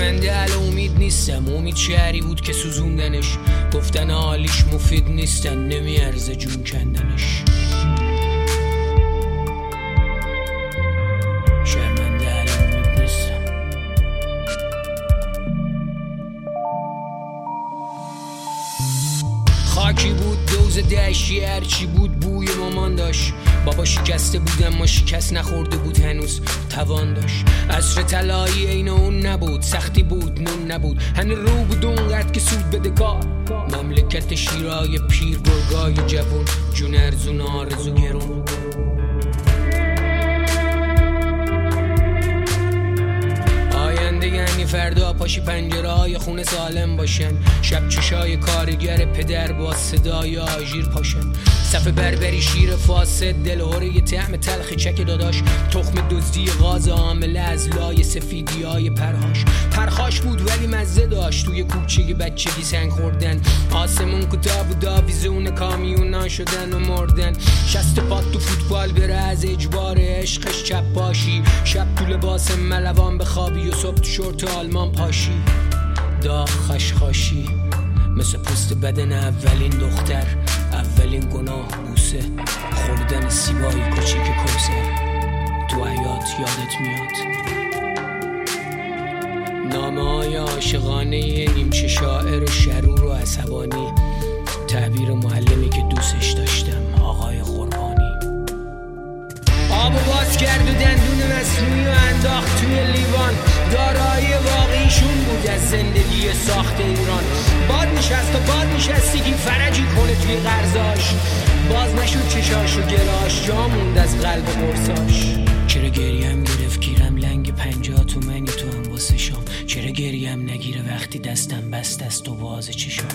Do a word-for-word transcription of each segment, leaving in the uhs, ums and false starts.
شرمنده ال امید نیستم، امید شهری بود که سوزوندنش، گفتن حالیش مفید نیستن، نمیارزه جون کندنش. شرمنده ال امید نیستم. خاکی بود دوز دشتی، هرچی بود بوی مامان داشت. بابا شکسته بود اما شکست نخورده بود، هنوز توان داشت. عصر طلایی عین اون نبود، سختی بود نون نبود، هنوز رو بود اونقدر که سود بده کار. مملکت شیرای پیر گرگای جوون، جون ارزون آرزو گرون. یعنی فردا پاشی پنجره های خونه سالم باشن، شب چشای کارگر پدر با صدای آژیر پاشن. صف بربری شیر فاسد، دلهوره طعم تلخ چک داداش، تخم دزدی غاز عامله از لای سفیدی های پرهاش. پرخاش بود ولی مزه داشت، توی کوچه بچگی سنگ خوردن. آسمون کتاب و داویزون کامیونا شدن و مردن. شست پات تو فوتبال بره از اجبار عشقش چپ باشی، شب تو لباس ملوان بخوابی و صبح تو شورت آلمان پاشی. داغ خشخاشی مثل پوست بدن اولین دختر، اولین گناه بوسه، خوردن سیبای کوچیک کوثر. تو حیات یادت میاد نامه های عاشقانه نیمچه شاعر شرور و عصبانی، تعبیر معلمی که دوستش داشتم، آقای قربانی. آبو باز کرد و دندون مصنوعی و انداخت توی لیوان، دارایی واقعیشون بود از زندگی ساخت ایران. باد نشست و باد نشستگی فرجی کنه توی قرضاش، باز نشد چشاش و گراش، جا موند از قلب قرصاش. چرا گریم گرفت گیرم لنگ پنجاه تومنی تو هم واسه شام، چرا گریم نگیره وقتی دستم بست است و باز چشام.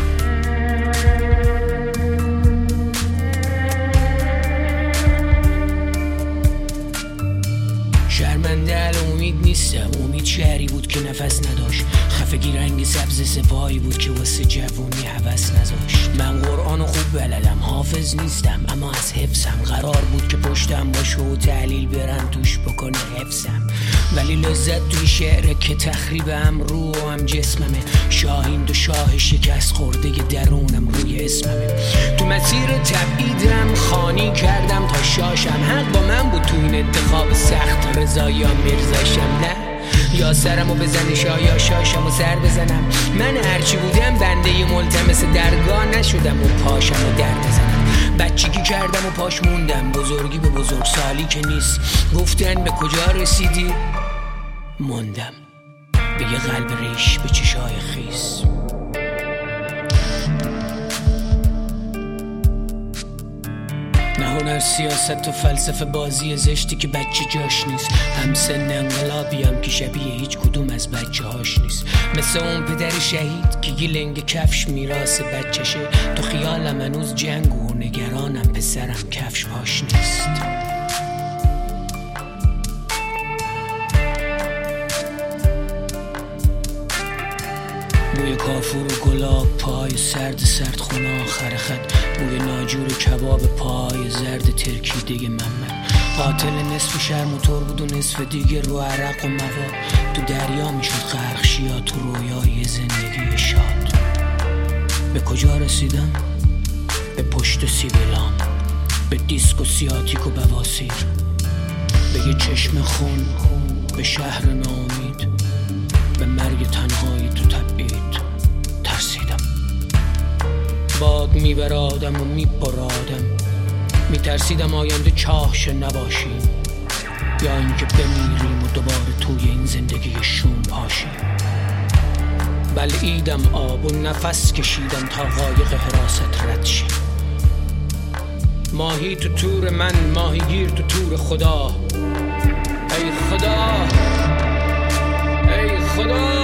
شرمنده ال امید نیستم، امید شهری بود که نفس نداشت، خفگی رنگ سبز سپاهی بود که واسه جوونی هوس نذاشت. من قرآن خوب بلدم، حافظ نیستم، اما از حفظم قرار بود که پشتم باشه و تحلیل برن توش بکنه حفظم. ولی لذت توی شعره که تخریبم رو هم جسممه، شاهین دو شاه شکست خورده درونم روی اسممه. تو مسیر تبعیدم خانی کردم تا شاشم، حق با من بود تو این انتخاب سخت، رضا یا میرزاشم. نه یا سرمو بزنی شایا شاشم و سر بزنم، من هرچی بودم بنده ملتمس درگاه نشدم و پاشم و در بزنم. بچگی کردم و پاش موندم، بزرگی به بزرگ سالی که نیست، گفتن به کجا رسیدی موندم، به یه قلب ریش به چشای خیس. هنر سیاست و فلسفه بازی زشتی که بچه جاش نیست، هم سن انقلابی هم که شبیه هیچ کدوم از بچه هاش نیست. مثل اون پدر شهید که گیلنگ کفش میراث بچشه، تو خیالم هنوز جنگ و نگرانم پسرم کفش پاش نیست. بوی کافور و گلاب پای سرد سرد خونه آخر خط، بوی ناجور کباب پای زرد ترکیده محمد. قاتل نصف شهر موتور بود و نصف دیگه رو عرق و مواد، تو دریا میشد غرق شیا تو رویای زندگی شاد. به کجا رسیدم؟ به پشت سیبیلام، به دیسک و سیاتیک و بواسیر، به یه چشم خون، به شهر ناامید، به مرگ تنهایی تو تبعید. ترسیدم باد میبرادم و میپرادم، میترسیدم آینده چاهش نباشیم، یا اینکه بمیریم و دوباره توی این زندگی شوم پاشیم. بلعیدم آب و نفس کشیدم تا قایق حراست رد شه. ماهی تو تور من، ماهیگیر تو تور خدا. ای خدا، ای خدا.